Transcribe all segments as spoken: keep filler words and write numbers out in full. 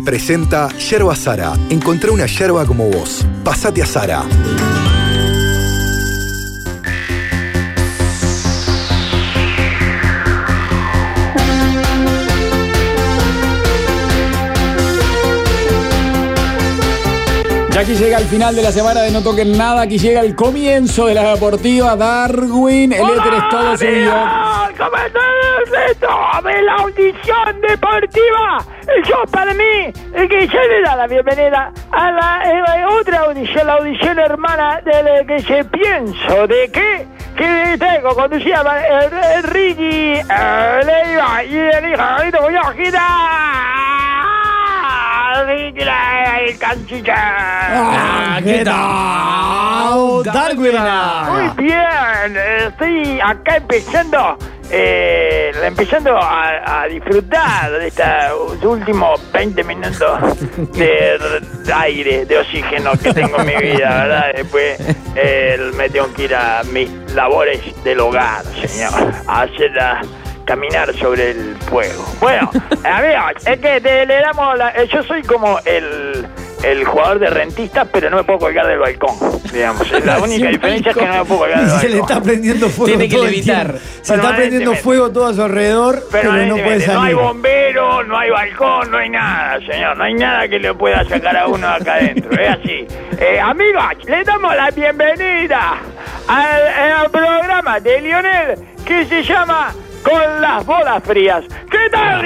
presenta Yerba Sara. Encontrá una yerba como vos. Pasate a Sara. Ya aquí llega el final de la semana de No Toquen Nada. Aquí llega el comienzo de la deportiva. Darwin, el éter es todo suyo. ¿Cómo estás, esto? De la audición deportiva. Yo, para mí, el que yo le da la bienvenida a la eh, otra audición, la audición hermana de la que se pienso. ¿De qué? Que tengo conducida el, el Ricky, el Leiva y el hijo de Boyojita. El canchilla. Ah, ¿qué tal? Darwin. Muy bien, estoy acá empezando, eh, empezando a, a disfrutar de estos últimos veinte minutos de, de aire, de oxígeno que tengo en mi vida, ¿verdad? Después eh, me tengo que ir a mis labores del hogar, señor, a hacer la... caminar sobre el fuego. Bueno, amigos, es que te, le damos la, yo soy como el, el jugador de rentistas, pero no me puedo colgar del balcón, digamos. La única diferencia es que no me puedo colgar del balcón. Se le está prendiendo fuego. Tiene que todo el levitar. tiempo. Se está prendiendo fuego todo a su alrededor, pero no puede salir. No hay bombero, no hay balcón, no hay nada, señor. No hay nada que le pueda sacar a uno acá adentro. Es así. Eh, amigos, le damos la bienvenida al, al programa de Lionel que se llama Con las bolas frías. ¿Qué tal,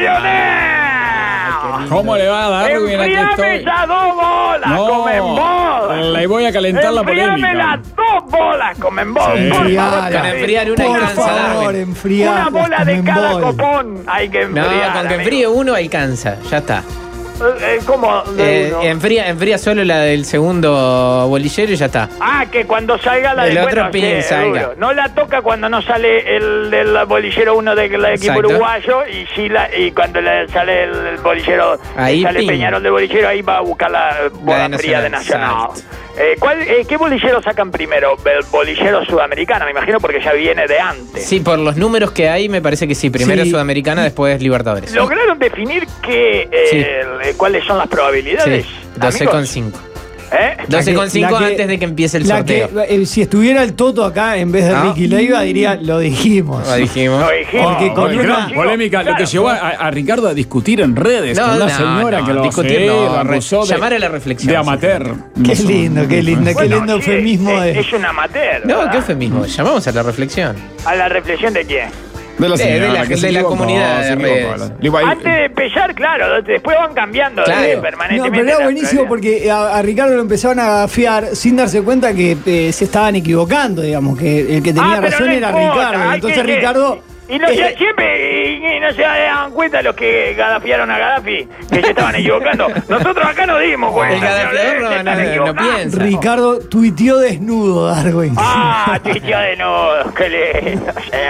Lionel? ¿Cómo le va a Darwin? Aquí Enfriame estoy. esas dos bolas, No, Comenbol. le voy a calentar la Enfriame polémica. las dos bolas, Comenbol. Sí. Por favor, Con enfriar una Por alcanza, favor, Darwin. enfriar. una bola de cada Comenbol. copón hay que No, enfriar. con que amigo. enfríe uno alcanza, ya está. Eh, ¿Cómo? De Eh, uno? enfría, enfría solo la del segundo bolillero y ya está. Ah, que cuando salga la El de otro bueno, pin sí, salga. seguro. No la toca cuando no sale el del bolillero uno del equipo Exacto. uruguayo y sí la, y cuando le sale el, el bolillero, Ahí, sale pin. Peñarol del bolillero, ahí va a buscar la bola de fría de Nacional, Nacional. Eh, ¿cuál, eh, ¿Qué bolillero sacan primero? El bolillero sudamericano, me imagino, porque ya viene de antes. Sí, por los números que hay, me parece que sí. Primero Sí. Sudamericana, después Libertadores. ¿Lograron definir qué, eh, Sí. el- cuáles son las probabilidades? Sí, doce con cinco. ¿Eh? doce con cinco La que- antes de que empiece el la sorteo. que, eh, si estuviera el Toto acá en vez de ¿No? Ricky Leiva, diría, lo dijimos. Lo dijimos. Lo dijimos. Porque con Porque una no, Polémica, claro. lo que llevó a, a Ricardo a discutir en redes No, con una no, señora no, que lo discutir sí, no, lo re- acusó de, llamar a la reflexión. de amateur. Qué lindo, qué lindo, qué Bueno, lindo sí, eufemismo es, de... es un amateur. No, ¿verdad? qué eufemismo. Llamamos a la reflexión. ¿A la reflexión de quién? De la De- señora de la- que se de la equivocó, comunidad se de equivocó. redes. Le iba a ir- Antes de empezar, claro, después van cambiando Claro. eh, No, permanentemente. pero era la buenísimo realidad. porque a, a Ricardo lo empezaban a gafiar sin darse cuenta que eh, se estaban equivocando, digamos, que el que tenía Ah, pero razón no era importa, Ricardo. hay Entonces que- Ricardo... Y no, eh, siempre y, y no se dan cuenta los que gadafiaron a Gaddafi, que se estaban equivocando. Nosotros acá no dimos cuenta. El gadafiador señores, no- se están no- no equivocando. piensa. Ricardo tuiteó desnudo, Darwin. Ah, tuiteó de nudo, qué lindo,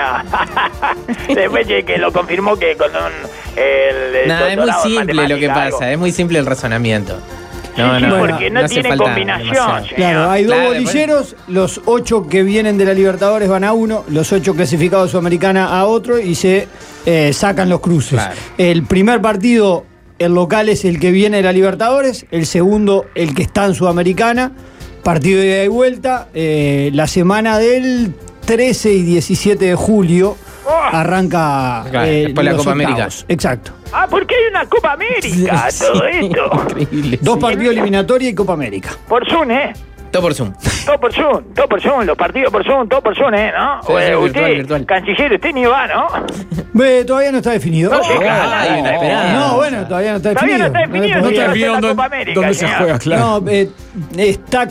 señor. Después de que lo confirmó que con un... El, el Nada, es muy doctorado en simple lo que matemática, algo. pasa. Es muy simple el razonamiento. Sí, No, sí, no, porque no, hace tiene falta combinación. demasiado. señor. Claro, hay dos Claro, bolilleros, los ocho que vienen de la Libertadores van a uno, los ocho clasificados de Sudamericana a otro y se eh, sacan los cruces. Claro. El primer partido, el local es el que viene de la Libertadores, el segundo el que está en Sudamericana, partido de ida y vuelta, eh, la semana del trece y diecisiete de julio Oh. arranca Claro, eh, después la los Copa octavos. América. Exacto. Ah, porque hay una Copa América, todo esto. Increíble. Dos sí. partidos eliminatorios y Copa América. Por Zoom, ¿eh? Todo por Zoom. Todo por Zoom, todo por Zoom, los partidos por Zoom, todo por Zoom, ¿eh? ¿No? Sí, sí, Eh, virtual, usted, virtual. canciller, usted ni va, ¿no? Ve, todavía no está definido. No, sí, Oh, claro, hay una no, esperanza. No, bueno, todavía no está Todavía definido. no está definido, le No sí, te podía- no olvides la dónde, Copa América, dónde se señor. juega, claro. No, eh, está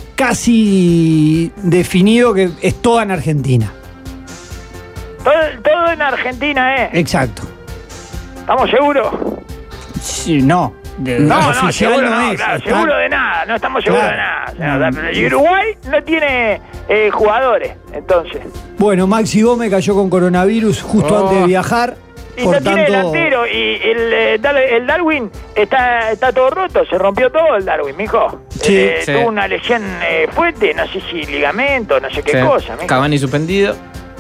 casi definido que es toda en Argentina. Todo, todo en Argentina, ¿eh? Exacto. ¿Estamos seguros? Sí, no. De- No, no, oficial seguro no, es. claro, Está- seguro de nada, no estamos seguros Claro. de nada. señor. Y Uruguay no tiene eh, jugadores, entonces. Bueno, Maxi Gómez cayó con coronavirus justo Oh. antes de viajar. Y Por no tiene tanto, delantero, y el, eh, Dar- el Darwin está, está todo roto, se rompió todo el Darwin, mijo. Sí, Eh, sí. Tuvo una lesión eh, fuerte, no sé si ligamento, no sé qué Sí. cosa, mijo. Cavani suspendido.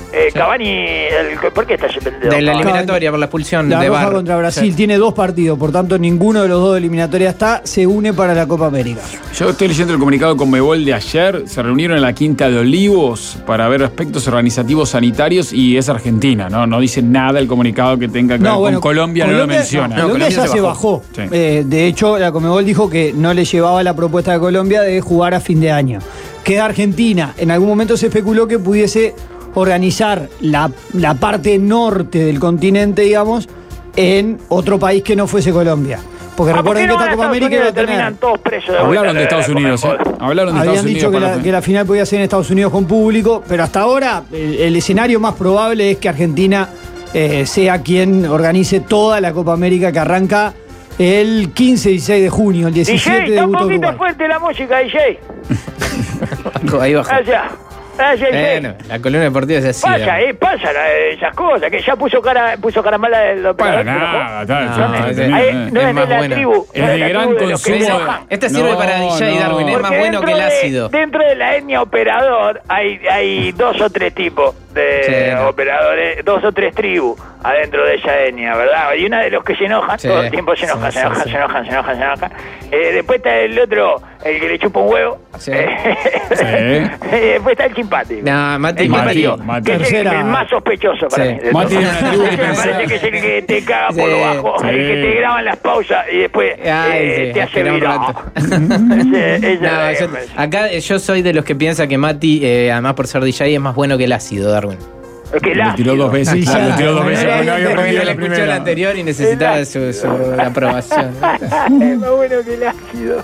Eh, Sí. Cavani, el, ¿por qué está suspendido? De la Cavani? eliminatoria por la expulsión La de roja Bar. contra Brasil Sí. tiene dos partidos, por tanto ninguno de los dos de eliminatoria está, se une para la Copa América. Yo estoy leyendo el comunicado con Conmebol de ayer. Se reunieron en la Quinta de Olivos para ver aspectos organizativos sanitarios y es Argentina, ¿no? No dice nada el comunicado que tenga que ver con Colombia, no lo menciona. no, Colombia, Colombia ya se se bajó. bajó. Sí. Eh, de hecho, la Conmebol dijo que no le llevaba la propuesta de Colombia de jugar a fin de año. Queda Argentina. En algún momento se especuló que pudiese organizar la, la parte norte del continente, digamos, en otro país que no fuese Colombia. Porque Ah, ¿por qué recuerden no que van a esta Copa Estados América iba a Unidos y terminan tener... todos presos de Hablaron vuelta de Estados la Unidos, ¿eh? Conmebol? Hablaron de Habían Estados dicho Unidos. que para la, que la final podía ser en Estados Unidos con público, pero hasta ahora el, el escenario más probable es que Argentina eh, sea quien organice toda la Copa América que arranca el quince y dieciséis de junio, el diecisiete D J, está un debuta poquito Uruguay. fuerte la música, D J. Ahí bajó. Allá. Allá, Bueno, la columna deportiva es así. Pasa, digamos. eh, pasa la- esas cosas, que ya puso cara, puso cara mala el Para operador. nada, está, No, está, ese- está, Ahí, está, no es es, más de la bueno. tribu. Es no de la gran tribu de los que consumo se de- enojan. Esta sirve No, para D J no. Darwin, es Porque más bueno que el dentro de- ácido. Dentro de la etnia operador hay, hay dos o tres tipos de Sí, no. operadores, dos o tres tribus adentro de esa etnia, ¿verdad? Y una de los que se enojan, Sí. todo el tiempo se enojan, Sí, se sí, enojan, sí. se enojan, se enojan, se enojan. Eh, después está el otro, el que le chupa un huevo. Sí. Sí. Eh, después está el simpático. No, Mati, el Mati, simpático, Mati. que es el, Tercera. el más sospechoso para Sí. mí. de Mati todos. es una tribu que Ese me pensaba- parece que es el que te caga por Sí. lo bajo, Sí. el que te graba en las pausas y después Ay, eh, sí, te hace espera un viral. rato. Ese- ese No, es- yo- acá eh, yo soy de los que piensa que Mati, eh, además por ser D J, es más bueno que el ácido, Darwin. es que el Lo tiró ácido. dos veces, Sí, claro, ya. lo tiró dos Bueno, veces ya, porque no ya, había ya, aprendido Le la escuchó la primera. anterior y necesitaba su, su aprobación. Es más bueno que el ácido.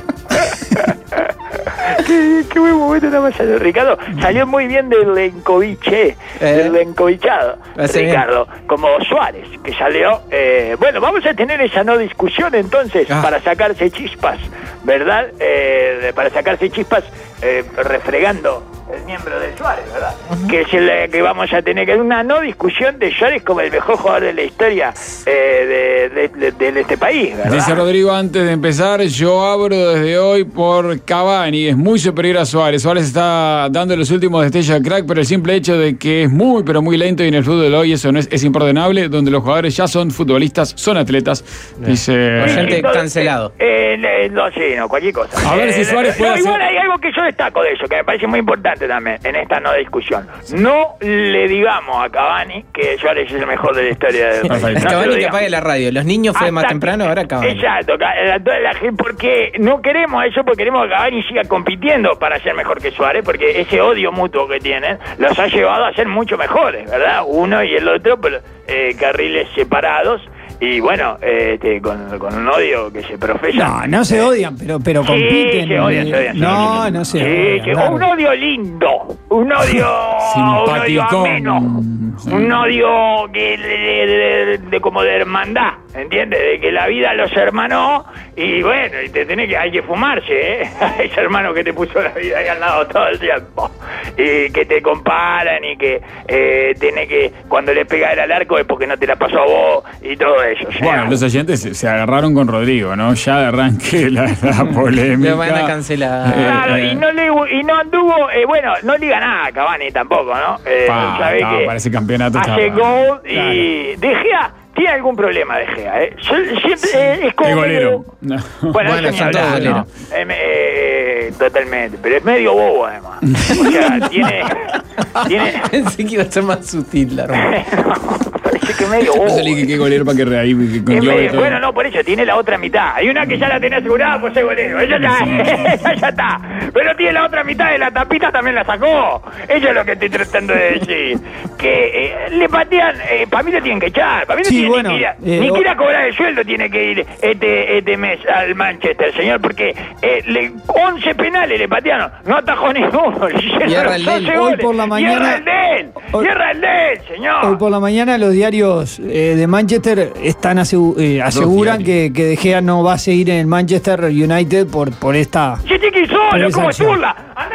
qué, qué buen momento está pasando. Ricardo salió muy bien del Lencoviche, Eh. del Lencovichado. Hace Ricardo, como Suárez, que salió. eh, bueno, vamos a tener esa no discusión entonces Ah. para sacarse chispas, ¿verdad? Eh, para sacarse chispas eh, refregando el miembro de Suárez, ¿verdad? Que es el que vamos a tener que una no discusión de Suárez como el mejor jugador de la historia eh, de, de- de- de este país, ¿verdad? Dice Rodrigo, antes de empezar, yo abro desde hoy por Cavani, es muy superior a Suárez. Suárez está dando los últimos destellos de crack, pero el simple hecho de que es muy, pero muy lento y en el fútbol de hoy eso no es, es imperdonable, donde los jugadores ya son futbolistas, son atletas. Dice... Oyente Entonces, cancelado. Eh, eh, no, sí, no, cualquier cosa. A ver si Eh, Suárez puede no, igual hacer- hay algo que yo destaco de eso, que me parece muy importante también en esta no discusión. No le digamos a Cavani que Suárez es el mejor de la historia del país. Perfecto. No se lo Cavani que digamos. apague la radio. Los niños fue más Hasta- temprano, ahora Cavani. Exacto, ca- eh, toda la gente, porque no queremos eso, porque queremos que Cavani siga compitiendo para ser mejor que Suárez, porque ese odio mutuo que tienen los ha llevado a ser mucho mejores, ¿verdad? Uno y el otro, pero, eh, carriles separados. Y bueno, eh, este, con, con un odio que se profesa. No, no se odian, pero, pero Sí, compiten. se odian, se odian, se No, odian. no se Sí, odian. sí, claro. un odio lindo, un odio, un odio Simpaticón. ameno, Sí. un odio que de, de- de- de- como de hermandad, ¿entiendes? De que la vida los hermanó y bueno, y te tenés que, hay que fumarse, ¿eh? Ese hermano que te puso la vida ahí al lado todo el tiempo y que te comparan y que eh, tenés que, cuando le pegas al arco es porque no te la pasó a vos y todo eso. o sea, Bueno, los oyentes se, se agarraron con Rodrigo, ¿no? Ya de arranque la, la polémica. Lo van a cancelar. Claro, Eh, y no le y no anduvo, eh, bueno, no liga nada a Cavani tampoco, ¿no? Eh, Pa, sabe no, que para ese campeonato hace estaba- gol y De Gea tiene algún problema De Gea, ¿eh? Yo- Siempre eh, es como Es golero. medio- No. Bueno, Bueno, eso ni son todos hablar, goleros. ¿no? Eh, me- eh, totalmente, pero es medio bobo además. O sea, tiene tiene Pensé que iba a ser más sutil, Darwin. parece que medio bobo. No salí que qué golero para que reí, que Es englobe medio- todo. bueno, no, por eso tiene la otra mitad. Hay una que ya la tenés asegurada, pues es golero. Ella ya, ella ya está. Pero tiene la otra mitad de la tapita, también la sacó. Eso es lo que estoy tratando de decir. Que eh, le patean, eh, para mí lo tienen que echar. Para mí no Sí, tiene bueno, ni, que ir a, eh, ni o- que ir a cobrar el sueldo, tiene que ir este, este mes al Manchester, señor. Porque eh, le, once penales le patearon. No atajó ninguno. Le hicieron Y erra el de él. once Hoy goles. por la Y mañana- erra el de él. Hoy- Y erra el de él, señor. Hoy por la mañana los diarios eh, de Manchester están asegu- eh, aseguran que, diarios. que De Gea no va a seguir en el Manchester United por, por esta... Si te quiso por solo, esa como acción. churla. Andate solo.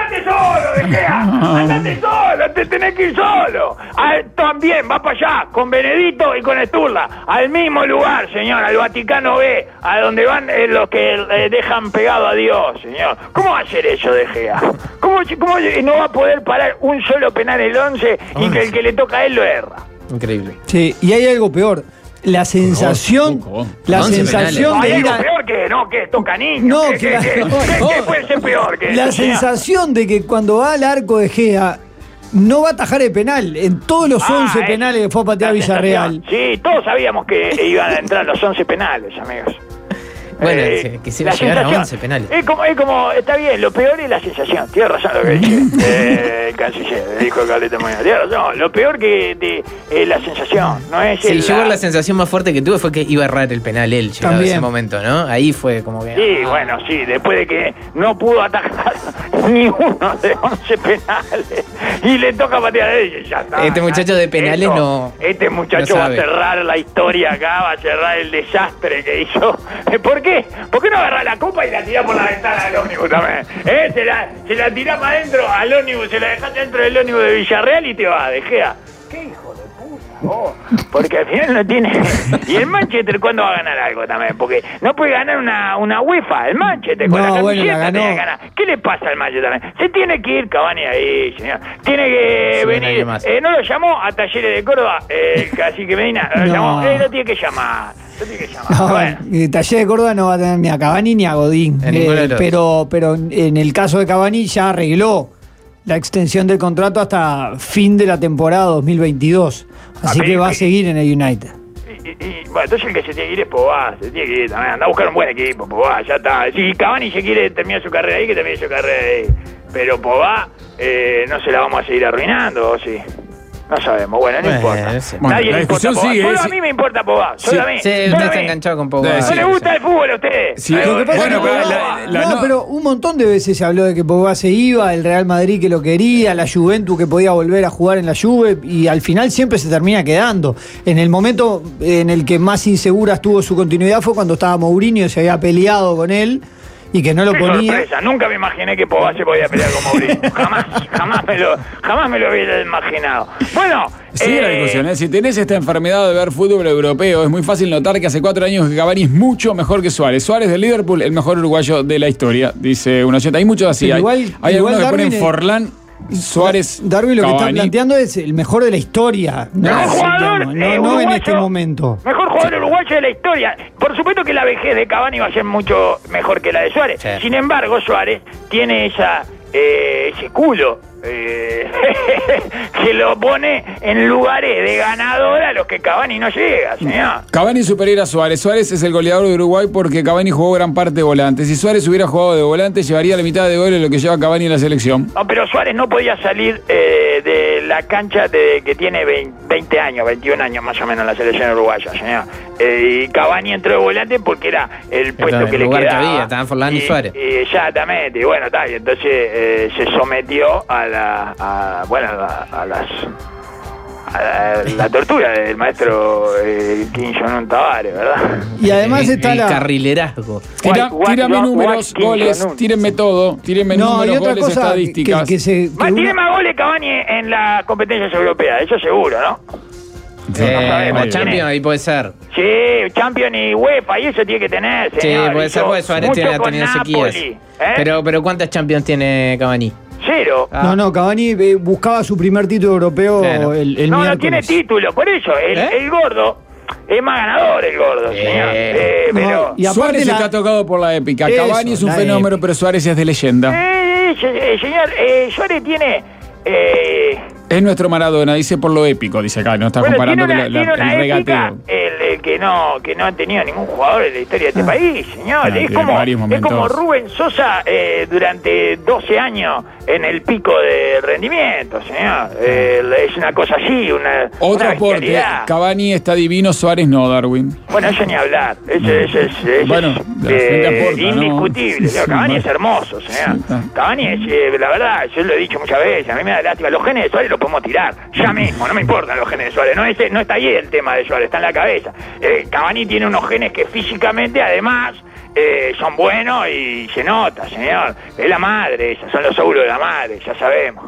solo, De Gea. Andate solo, te tenés que ir solo. A, también va para allá, con Benedito y con Sturla. Al mismo lugar, señor, al Vaticano B, a donde van eh, los que eh, dejan pegado a Dios, señor. ¿Cómo va a hacer eso, De Gea? ¿Cómo, cómo no va a poder parar un solo penal el once y que el que le toca a él lo erra? Increíble. Sí, y hay algo peor. La sensación, la sensación de ¿Hay ir algo a, peor que no, que toca niños? No, ¿Qué, que- qué, qué, no, qué- no. qué puede ser peor que la eso, señor? sensación de que cuando va al arco de Gea no va a atajar el penal. En todos los Ah, once es- penales que fue a patear la Villarreal. sensación. Sí, todos sabíamos que iban a entrar los once penales, amigos. Bueno, Eh, que- que se va la a llegar a sensación. once penales. Es como, es como, está bien, lo peor es la sensación. Tiene razón lo que dice eh, el canciller, dijo Carlito Molina. Tiene razón, lo peor que de, es la sensación, no es Sí, el, yo la sensación más fuerte que tuve fue que iba a errar el penal él, llegado a También. ese momento, ¿no? Ahí fue como que... Sí, ah. bueno, sí, después de que no pudo atajar ni uno de once penales y le toca patear a ellos, ya está. Este muchacho de penales Esto- no- Este muchacho no va a sabe. cerrar la historia acá, va a cerrar el desastre que hizo. ¿Por qué? ¿Por qué no agarrar la copa y la tirás por la ventana del ómnibus también? ¿Eh? Se la, se la tirás para adentro al ómnibus, se la dejás dentro del ómnibus de Villarreal y te va, De Gea. ¿Qué hijo de puta? Oh, porque al final no tiene... ¿Y el Manchester cuándo va a ganar algo también? Porque no puede ganar una, una UEFA, el Manchester con No, la bueno, la camiseta ganó. tiene que ganar. ¿Qué le pasa al Manchester también? Se tiene que ir Cavani ahí, señor. Tiene que Sí, venir... nadie más. Eh, ¿No lo llamó a Talleres de Córdoba? Eh, Cacique Medina, lo No. llamó. Eh, lo tiene que llamar. Lo tiene que llamar. No, Bueno. el Taller de Córdoba no va a tener ni a Cavani ni a Godín. A ninguno de los pero, pero en el caso de Cavani ya arregló la extensión del contrato hasta fin de la temporada dos mil veintidós. Así Ah, que pero- va a seguir en el United. Y, y- y, bueno, entonces el que se tiene que ir es Pogba, se tiene que ir también, anda a buscar un buen equipo, Pogba, ya está. Si Cavani se quiere terminar su carrera ahí, que termine su carrera ahí. Pero Pogba, eh, no se la vamos a seguir arruinando, ¿o sí? No sabemos, bueno, no Bueno, importa. sí. Bueno, Nadie la le importa discusión Pogba. sigue, Solo sí. a mí me importa Pogba, solo Sí. a mí. Sí, solo usted a está mí. enganchado con Pogba. Sí, No sí, le gusta el fútbol a ustedes. Sí, No le lo que gusta pasa el es que fútbol. la- la- no, no- pero un montón de veces se habló de que Pogba se iba, el Real Madrid que lo quería, la Juventus que podía volver a jugar en la Juve, y al final siempre se termina quedando. En el momento en el que más insegura estuvo su continuidad fue cuando estaba Mourinho, se había peleado con él y que no lo Qué ponía. sorpresa, nunca me imaginé que Pogba se podía pelear con Mourinho. Jamás, jamás me lo, jamás me lo hubiera imaginado. Bueno, Sigue la eh, discusión, ¿eh? Si tenés esta enfermedad de ver fútbol europeo, es muy fácil notar que hace cuatro años que Cavani es mucho mejor que Suárez. Suárez de Liverpool, el mejor uruguayo de la historia, dice un oyente. Hay muchos así. Pero Hay, igual- hay igual algunos que ponen Darwin es- Forlán, Suárez, Darwin lo que está Cavani. planteando es el mejor de la historia. No, Mejor Sí, jugador digamos, eh, no, no en uruguayo, este momento. Mejor jugador uruguayo de la historia. Por supuesto que la vejez de Cavani va a ser mucho mejor que la de Suárez. Sí. Sin embargo, Suárez tiene esa eh, ese culo eh, que lo pone en lugares de ganador a los que Cavani no llega, señor. Cavani superior a Suárez. Suárez es el goleador de Uruguay porque Cavani jugó gran parte de volante. Si Suárez hubiera jugado de volante, llevaría la mitad de goles de lo que lleva Cavani en la selección. No, pero Suárez no podía salir eh, de la cancha de que tiene veinte años, veintiún años más o menos en la selección uruguaya, señor. Eh, y Cavani entró de volante porque era el puesto el que le lugar que quedaba. había, estaban Forlán y Suárez. y exactamente, y bueno, está, y entonces eh, se sometió a la, a, bueno, a, a las... a la, la tortura del maestro eh, Kim Jong-un Tavares, ¿verdad? Y además el, está el la. carrilerazgo. Tira, What- what- tírame what- números, what Kim goles, Jong-un. tírenme todo, tírenme No, y números, otra goles, cosa que, estadísticas. que se. que Más, tiene uno- más goles Cavani en las competencias europeas, eso seguro, ¿no? Sí, Eh, sabemos, la Champions ahí puede ser. Sí, Champions y UEFA, y eso tiene que tener, Sí, señor. puede ser Hizo porque Suárez mucho tiene, ha con tenido sequías. Napoli, ¿eh? Pero, pero ¿cuántas Champions tiene Cavani? Cero. Ah. No, no, Cavani eh, buscaba su primer título europeo Claro. el, el no, no miércoles. tiene título, por eso, el, ¿Eh? el gordo es más ganador, el gordo, Eh. señor. Eh, No, pero... y aparte Suárez la- está tocado por la épica. Eso, Cavani es un la fenómeno, épica. pero Suárez es de leyenda. Eh, eh, se- eh, señor, eh, Suárez tiene... Eh, Es nuestro Maradona, dice por lo épico, dice acá, no está bueno, comparando tiene una, con la- la- tiene una el épica regateo. el, el que no que no ha tenido ningún jugador en la historia de este Ah. país, señor. Claro, es, tiene como, varios es momentos. como Rubén Sosa eh, durante doce años en el pico de rendimiento, señor. Eh, es una cosa así, una, Otro una aporte, bestialidad. Cavani está divino, Suárez no, Darwin. Bueno, eso ni hablar. Eso, eso es, eso Bueno, es, la gente aporta, ¿no? indiscutible. Sí, Cavani bueno. es hermoso, señor. Sí, está. Cavani es, eh, la verdad, yo lo he dicho muchas veces, a mí me da lástima. Los genes de Suárez los podemos tirar, ya mismo, no me importan los genes de Suárez. No, es, no está ahí el tema de Suárez, está en la cabeza. Eh, Cavani tiene unos genes que físicamente, además, eh, son buenos y se nota, señor. Es la madre, esos son los óvulos de la madre, ya sabemos.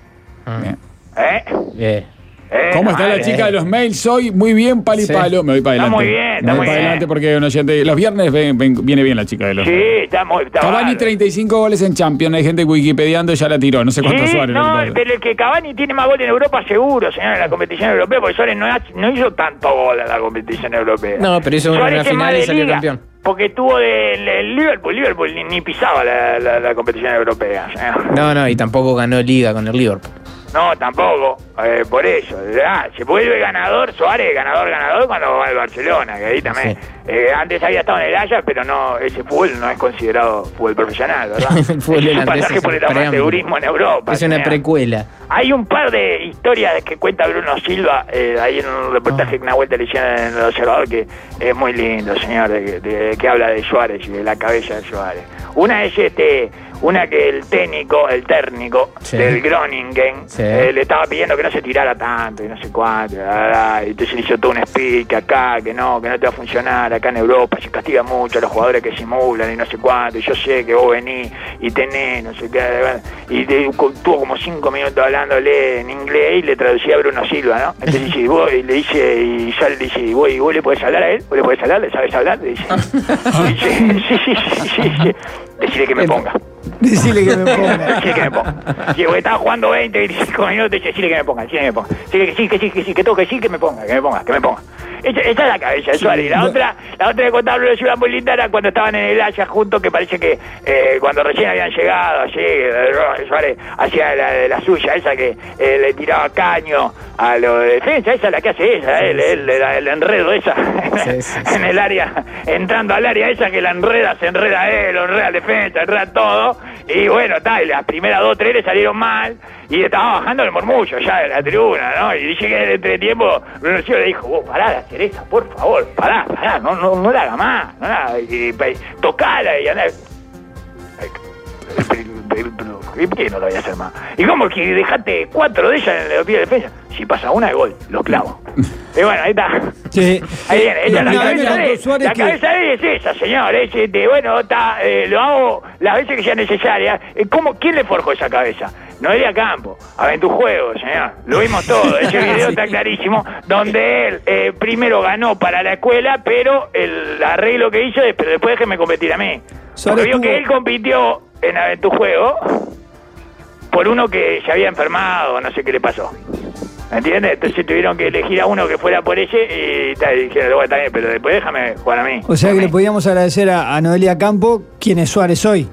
Bien. ¿Eh? Bien. ¿Eh? ¿Cómo está la madre. chica de los mails hoy? Muy bien, palo y Sí. palo. Me voy para Está adelante. muy bien, está Me voy muy para bien. adelante porque un oyente- los viernes ven- ven- viene bien la chica de los Sí, mails. está muy... Está Cavani bárbaro. treinta y cinco goles en Champions. Hay gente wikipediando, ya la tiró. No sé cuántos Sí, Suárez. no, le importa. pero el que Cavani tiene más goles en Europa seguro, señor, en la competición europea, porque Suárez no, ha- no hizo tanto gol en la competición europea. No, pero hizo una Suárez es final más y de salió liga, campeón. Porque estuvo del el Liverpool, Liverpool ni, ni pisaba la, la, la competición europea, señor. No, no, y tampoco ganó Liga con el Liverpool. No, tampoco, eh, por eso. Ah, se vuelve ganador, Suárez, ganador, ganador cuando va al Barcelona, que ahí también. Sí. Eh, antes había estado en el Ajax, pero no, ese fútbol no es considerado fútbol profesional, ¿verdad? El fútbol es un holandés pasaje es por un el preámbulo. amateurismo en Europa. Es una señor. precuela. Hay un par de historias que cuenta Bruno Silva eh, ahí en un reportaje que Nahuel le hicieron en El Observador que es muy lindo, señor, de, de- que habla de Suárez y de la cabeza de Suárez. Una es este, una que el técnico, el técnico Sí. del Groningen Sí. eh, le estaba pidiendo que no se tirara tanto y no sé cuánto, bla, bla, bla, y entonces le hizo todo un speech que acá, que no, que no te va a funcionar, acá en Europa se castiga mucho a los jugadores que simulan y no sé cuánto, y yo sé que vos venís y tenés, no sé qué, y te, tuvo como cinco minutos hablándole en inglés y le traducía a Bruno Silva, ¿no? Entonces dice, y vos, y le dice, y sale, le dice, ¿y vos, y vos le podés hablar a él? ¿Vos le podés hablar? ¿Le sabés hablar? Le dice, y dice, sí, sí, sí, sí, sí, decirle que me ponga. Decirle que me ponga. Decirle que me ponga. Sí, porque estaba jugando veinte, veinticinco minutos, dice, decirle que me ponga, decirle que me ponga. Decirle que sí, que sí, que sí, que tengo que sí, que me ponga, que me ponga, que me ponga. Esa, esa es la cabeza de Suárez. Y la otra, la otra que contaba Bruno Silva muy linda era cuando estaban en el Ajax juntos, que parece que eh, cuando recién habían llegado, así, eh, Suárez hacía la, la suya, esa que eh, le tiraba caño a los de defensa, esa es la que hace ella, el, el, el, el enredo esa, Sí, sí, sí. en el área, entrando al área esa que la enreda, se enreda él, lo enreda el defensa, enreda todo, y bueno, tal, las primeras dos, tres le salieron mal, y estaba bajando el murmullo ya de la tribuna, ¿no? Y dice que en el entretiempo Bruno Silva le dijo, vos pará de hacer esa, por favor, pará, pará, no, no, no la haga más, no la haga, y, y, tocala y andá. ¿Y por qué no lo voy a hacer más? ¿Y cómo que dejaste cuatro de ellas en los pies de defensa? Si pasa una de gol, lo clavo. Y bueno, ahí está. Sí. Ahí viene, esa es la Una vez me cabeza contó de Suárez la que- cabeza de él es esa, señor. Es de, bueno, está, eh, lo hago las veces que sea necesaria. Eh, ¿Cómo, ¿Quién le forjó esa cabeza? Noelia Campo, Aventujuegos, señor. Lo vimos todo. Ese video está clarísimo. Donde él eh, primero ganó para la escuela, pero el arreglo que hizo es, pero después déjeme competir a mí. Suárez Porque vio tuvo- que él compitió en Aventujuegos por uno que se había enfermado, no sé qué le pasó. ¿Entiendes? Entonces tuvieron que elegir a uno que fuera por ese y, tal, y dijeron, bueno, está bien, pero después déjame jugar a mí. O sea que le podíamos agradecer a, a Noelia Campo, quien es Suárez hoy.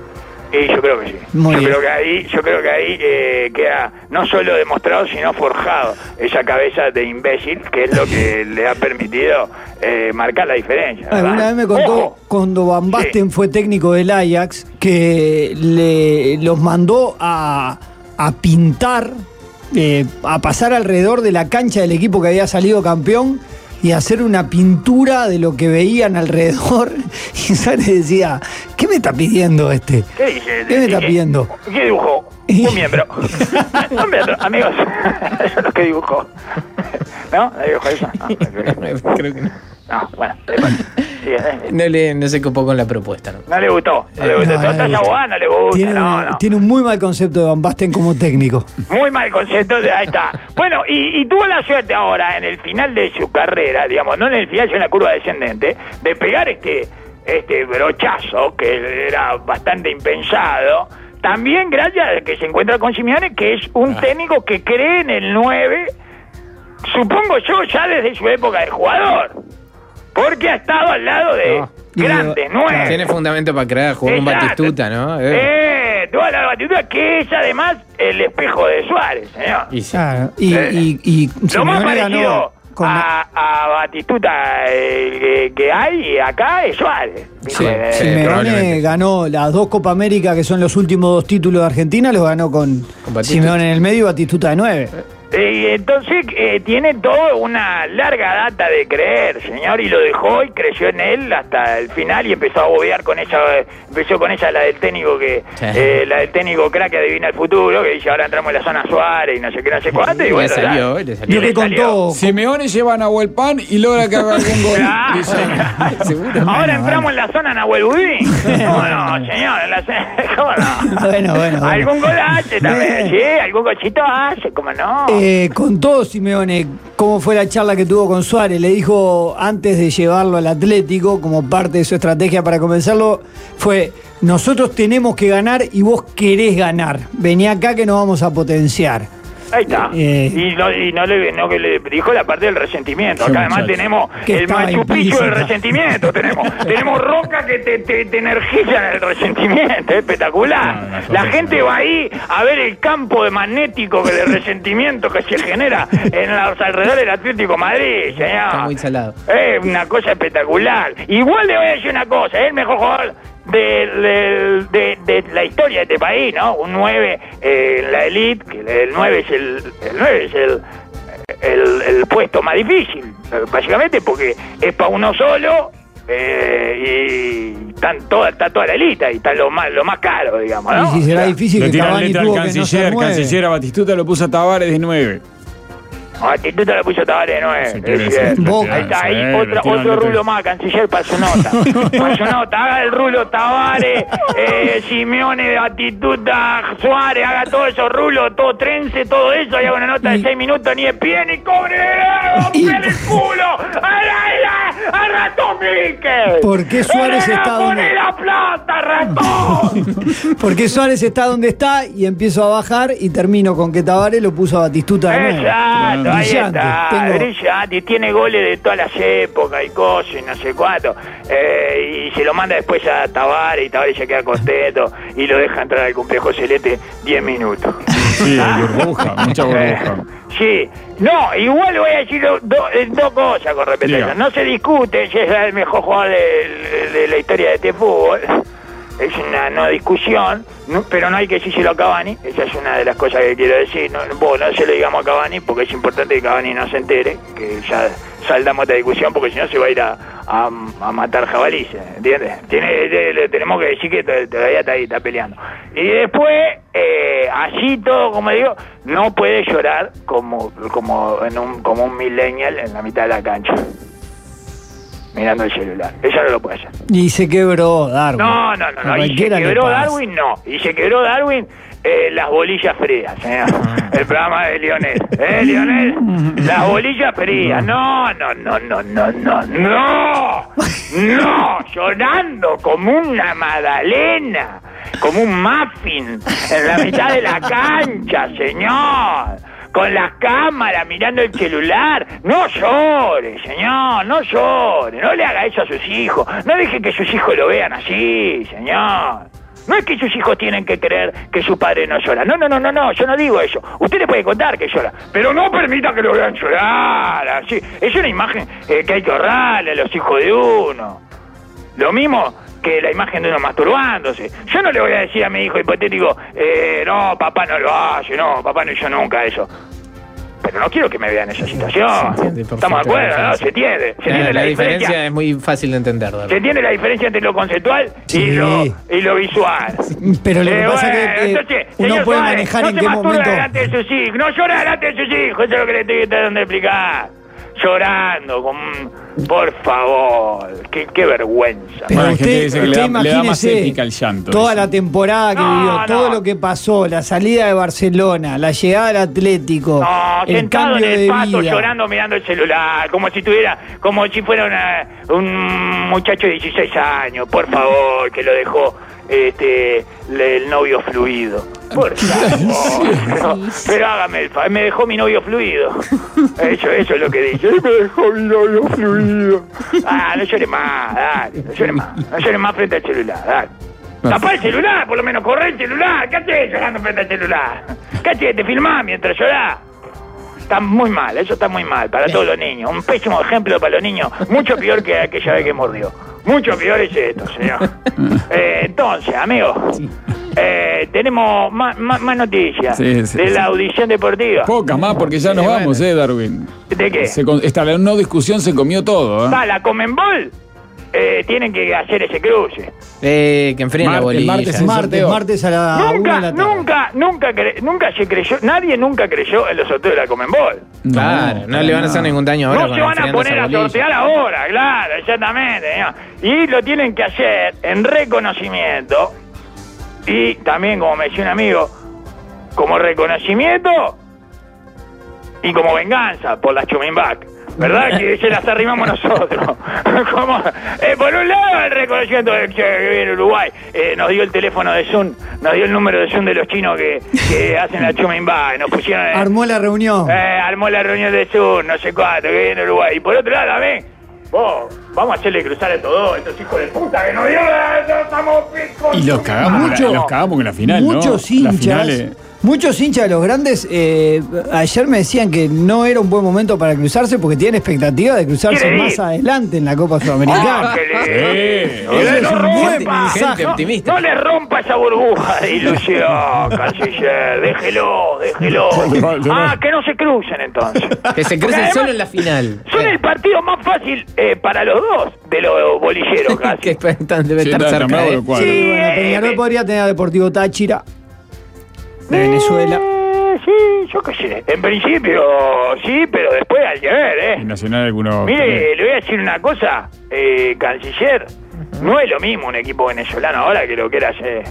Y yo creo que sí. Muy yo bien. creo que ahí, yo creo que ahí eh, queda no solo demostrado, sino forjado esa cabeza de imbécil, que es lo que le ha permitido eh, marcar la diferencia. ¿verdad? Alguna vez me contó Ojo. cuando Van Basten Sí. fue técnico del Ajax que le los mandó a, a pintar, eh, a pasar alrededor de la cancha del equipo que había salido campeón y hacer una pintura de lo que veían alrededor. Y Suárez decía, ¿qué me está pidiendo este? ¿Qué dice? ¿Qué me está ¿Qué- pidiendo? ¿Qué dibujó? Un miembro. Un miembro, amigos. Eso es lo que dibujó. ¿No? ¿No dibujó eso? No, Creo que no. no bueno. Sí, eh, No, le, no se copó con la propuesta, ¿no? no le gustó. No le gustó. No, no le Todas esas gusta. abogadas no le gusta. Tiene, No, un, no. tiene un muy mal concepto de Van Basten como técnico. Muy mal concepto, de, ahí está. Bueno, y, y tuvo la suerte ahora, en el final de su carrera, digamos, no en el final, sino en la curva descendente, de pegar este, este brochazo, que era bastante impensado, también gracias a que se encuentra con Simeone, que es un técnico que cree en el nueve, supongo yo, ya desde su época de jugador, porque ha estado al lado de No. grandes nueve. Tiene fundamento para crear, jugó un Exacto. Batistuta, ¿no? Eh. Eh, toda la Batistuta, que es además el espejo de Suárez, señor. Y sí. Claro, y, Eh, y, y Lo más Simeone ganó parecido con- a, a Batistuta eh, que, que hay acá es Suárez. Sí, Hijo de- sí. Simeone probablemente. ganó las dos Copa América, que son los últimos dos títulos de Argentina, los ganó con, Con Batistuta. Simeone en el medio y Batistuta de nueve. Y entonces eh, tiene toda una larga data de creer, señor, y lo dejó y creció en él hasta el final y empezó a bobear con ella, empezó con ella la del técnico que, sí. eh, la del técnico crack que adivina el futuro, que dice ahora entramos en la zona Suárez y no sé qué, no sé cuánto, y bueno, salió, la, le salió. Y le contó. Simeone lleva a Nahuel Pan y logra que haga algún gol. Claro. Seguro. Ahora bueno, entramos bueno. en la zona Nahuel Budín. ¿Cómo no, señor? En la zona, ¿cómo no? Bueno, bueno, bueno. Algún gol hace también, sí, algún golcito hace, ¿cómo no? Eh, contó Simeone cómo fue la charla que tuvo con Suárez. Le dijo antes de llevarlo al Atlético, como parte de su estrategia para convencerlo, fue: nosotros tenemos que ganar y vos querés ganar. Vení acá que nos vamos a potenciar. Ahí está. Eh, y no, y no, le, no que le dijo la parte del resentimiento. Acá además muchacho. tenemos Que el estaba Machu Picchu implícita. del resentimiento. tenemos tenemos roca que te, te, te energiza en el resentimiento. Es espectacular. No, no, no, la no, gente no. va ahí a ver el campo de magnético que de resentimiento que se genera en los alrededores del Atlético de Madrid, señor. Está muy salado. Es una cosa espectacular. Igual le voy a decir una cosa, es el mejor jugador de, de, de, de la historia de este país, ¿no? Un nueve eh, en la elite, que el nueve es el, el nueve es el, el, el puesto más difícil, básicamente porque es para uno solo. Eh, y están toda, está toda la elite y está lo más, lo más caro, digamos, ¿no? y si será O sea, difícil Le que tiran Cavani letra al tuvo que no se canciller, mueve. canciller a Batistuta lo puso a Tavares de nueve. a Tituta le puso Tavares de nueve. Se quiere Es cierto. decir, Ahí está, ahí sí, otro, le tiran otro letra. rulo más, canciller para su nota. Para su nota, haga el rulo Tavares, eh, Simeone de Batistuta, Suárez, haga todos esos rulos, todo trense, todo eso, y haga una nota de seis minutos, ni de pie, ni cobre, Y- ¡rompe el culo! ¡Al aire! ¡Al ratón Mique! ¿Por qué Suárez ¡Le está pone donde- la plata, ratón! Porque Suárez está donde está y empiezo a bajar y termino con que Tavares lo puso a Batistuta de nuevo. Exacto, ahí Brillante. está, Tengo- brillante, y tiene goles de todas las épocas y cosas y no sé cuánto, eh, y se lo manda después a Tavares y Tavares se queda contento y lo deja entrar al complejo celeste diez minutos. Sí, burbuja, mucha burbuja. Eh, sí, no, igual voy a decir do- do- eh, dos cosas con respecto a Diga. eso. No se discute si es el mejor jugador de, de la historia de este fútbol. Es una no discusión, no, pero no hay que decírselo a Cavani. Esa es una de las cosas que quiero decir. No, vos no se lo digamos a Cavani porque es importante que Cavani no se entere, que ya saldamos de esta discusión porque si no se va a ir a, a, a matar jabalíes, ¿entiendes? Tiene, le, le tenemos que decir que to- todavía está ahí, está peleando. Y después, eh, así todo, como digo, no puede llorar como, como, en un, como un millennial en la mitad de la cancha, mirando el celular. Eso no lo puede hacer. Y se quebró Darwin. No, no, no, A no. Y se cualquiera le quebró pasa. Darwin, no. Y se quebró Darwin eh, las bolillas frías, señor. El programa de Lionel. ¿Eh, Lionel? Las bolillas frías. No, no, no, no, no, no, no. No, llorando como una magdalena, como un muffin en la mitad de la cancha, señor. Con las cámaras mirando el celular. No llore, señor, no llore. No le haga eso a sus hijos. No deje que sus hijos lo vean así, señor. No es que sus hijos tienen que creer que su padre no llora. No, no, no, no, no, yo no digo eso. Usted le puede contar que llora, pero no permita que lo vean llorar así. Es una imagen eh, que hay que ahorrarle a los hijos de uno. Lo mismo que la imagen de uno masturbándose. Yo no le voy a decir a mi hijo hipotético, eh, no, papá no lo hace, no, papá no hizo nunca eso. Pero no quiero que me vean en esa situación. Se entiende Estamos de perfecto la acuerdo, ¿no? diferencia. Se entiende. Se La, entiende la la, diferencia diferencia. es muy fácil de entender, ¿verdad? ¿Se entiende la diferencia entre lo conceptual Sí. y, lo, y lo visual? Pero lo que Eh, pasa es bueno, que eh, entonces, uno señor puede Suárez, manejar no en se qué masturbe momento. delante de sus hijos, no llora delante de sus hijos, eso es lo que le estoy tratando de explicar. Llorando, con... por favor, qué, qué vergüenza. Pero Bueno, hay usted, gente que dice que le usted da- le da más imagínese épica al llanto, toda dice. la temporada que No, vivió, no. todo lo que pasó, la salida de Barcelona, la llegada al Atlético, No, el sentado cambio en el de pasto vida. llorando mirando el celular, como si tuviera, como si fuera una, un muchacho de dieciséis años, por favor, que lo dejó este le- el novio fluido. Por favor, pero, pero hágame el favor, me dejó mi novio fluido. Eso, eso es lo que dice. Me dejó mi novio fluido. Ah, no llore más, dale, no llore más, no llore más frente al celular, dale. Tapá el celular, por lo menos, corre el celular. ¿Qué haces llorando frente al celular? ¿Qué haces? ¿Te filmás mientras llorás? Está muy mal, eso está muy mal para todos los niños. Un pésimo ejemplo para los niños. Mucho peor que aquella vez que mordió. Mucho peor es esto, señor. Eh, entonces, amigo, eh, tenemos más, más, más noticias Sí, sí, de sí. la audición deportiva. Pocas más porque ya nos Sí, vamos, bueno. eh, Darwin. ¿De qué? Se con- esta no discusión se comió todo, ¿eh? Va, la Comenbol eh, tienen que hacer ese cruce. Eh, que enfríen la Martes, bolilla. martes, Martes, sorteo. martes a la una de Nunca, la tarde. nunca, nunca, cre- nunca se creyó, nadie nunca creyó en los sorteos de la Comenbol. Claro, no, le van a hacer ningún daño ahora. No con se van a enfriando poner esa a bolilla. sortear ahora, claro, exactamente. ¿no? Y lo tienen que hacer en reconocimiento y también, como me decía un amigo, como reconocimiento y como venganza por las Chuminback. ¿Verdad? Que se las arrimamos nosotros. Como, eh, por un lado, el reconocimiento de que viene Uruguay. Eh, nos dio el teléfono de Zoom, nos dio el número de Zoom de los chinos que, que hacen la Chuminback. Nos pusieron. eh, Armó la reunión. eh, armó la reunión de Zoom, no sé cuánto, que viene Uruguay. Y por otro lado, también, vos, vamos a hacerle cruzar a todos estos hijos de puta que nos dio la. Estamos Y los cagamos, Mucho- con la, los cagamos con la final, ¿no? Muchos La hinchas, final, eh. muchos hinchas de los grandes eh, ayer me decían que no era un buen momento para cruzarse porque tienen expectativa de cruzarse Quiere más ir. adelante en la Copa Sudamericana. Sí. No, le- Ese es no un rompa, buen mensaje. no- optimista. no le rompa esa burbuja de ilusión, canciller. Déjelo, déjelo. Ah, que no se crucen entonces. Que se Porque crucen además solo en la final. Son el partido más fácil eh, para los dos de los bolilleros casi. Que están- debe Sí, estar está cerca. bravo eh. el cuadro. Sí, bueno, eh, Peñarol eh. podría tener a Deportivo Táchira de Venezuela. Eh, sí, yo qué sé. En principio, sí, pero después hay que ver, Y ¿eh? Nacional algunos. Mire, le voy a decir una cosa, eh, canciller. No es lo mismo un equipo venezolano ahora que lo que era hace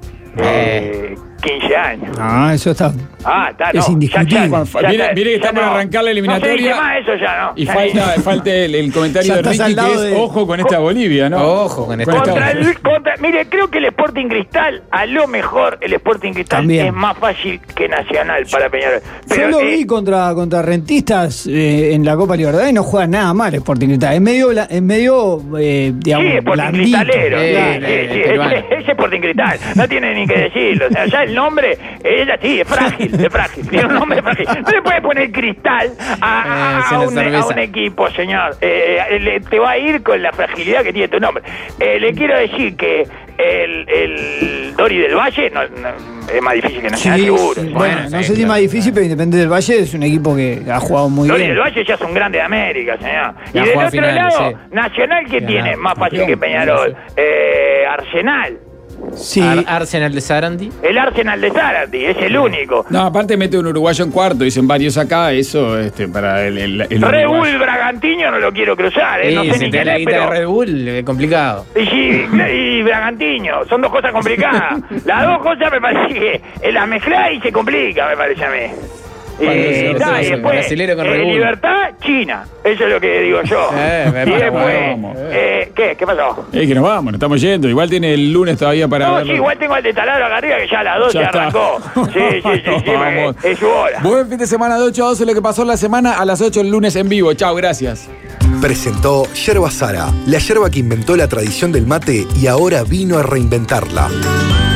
eh, quince años. Ah, eso está. Ah, está, no. Es indiscutible. Ya, ya, Juan, ya mire- está, mire que ya está por arrancar la eliminatoria. No se dice más eso ya, ¿no? Y Ya falta, ni- falta el, el comentario Ya de estás Ricky, al lado que es de- ojo con esta Bolivia, ¿no? Ojo con esta esta- Contra el, contra, mire, creo que el Sporting Cristal, a lo mejor el Sporting Cristal También. es más fácil que Nacional para Peñarol. Yo lo eh, vi contra, contra Rentistas eh, en la Copa Libertadores y no juega nada mal Sporting Cristal. Es medio, bla- es medio eh, digamos, Sí, Sporting blandito. Cristalero. Eh, sí, eh, sí, sí, peruano. ese, ese Sporting Cristal. No tiene ni que decirlo. O sea, ya el nombre, ella sí, es frágil, es frágil. Tiene un nombre frágil. No le puede poner cristal a, a- Eh, se a le un, a cerveza. un equipo, señor. Eh, eh, le- te va a ir con la fragilidad que tiene tu nombre. Eh, le quiero decir que el, el Dori del Valle no, no, es más difícil que Sí, Nacional, seguro. sí, Sí. bueno, sí, no sé si claro. es más difícil, pero Independiente del Valle es un equipo que ha jugado muy Dori bien. del Valle ya es un grande de América, señor. Y Y ha del jugado otro finales, lado, sí. Nacional, que Ya, tiene más fácil campeón. que Peñarol. Eh, Arsenal. Sí, Ar- Arsenal de Sarandi. El Arsenal de Zárate, es el único. No, aparte mete un uruguayo en cuarto, dicen varios acá, eso este, para el, el, el Red uruguayo. Bull Bragantino no lo quiero cruzar, eh, no Sí, sé si ni te da quién la es, guita de pero... Red Bull, es complicado. Y, sí, y Bragantino, son dos cosas complicadas. Las dos cosas me parece que en la mezcla y se complica, me parece a mí. Cuando Eh, se- está, se- y se- después, brasilero con eh, Red Bull. Libertad, China. Eso es lo que digo yo. Eh, me y para, después, vamos. eh, ¿qué? ¿Qué pasó? Eh, que nos vamos, nos estamos yendo. Igual tiene el lunes todavía para No, verlo. sí, igual tengo al de taladro acá arriba que ya a las doce Ya está. arrancó. Sí, sí, sí, sí, Vamos. porque es su hora. Buen fin de semana de ocho a doce, lo que pasó en la semana, a las ocho el lunes en vivo. Chao, gracias. Presentó Yerba Sara, la yerba que inventó la tradición del mate y ahora vino a reinventarla.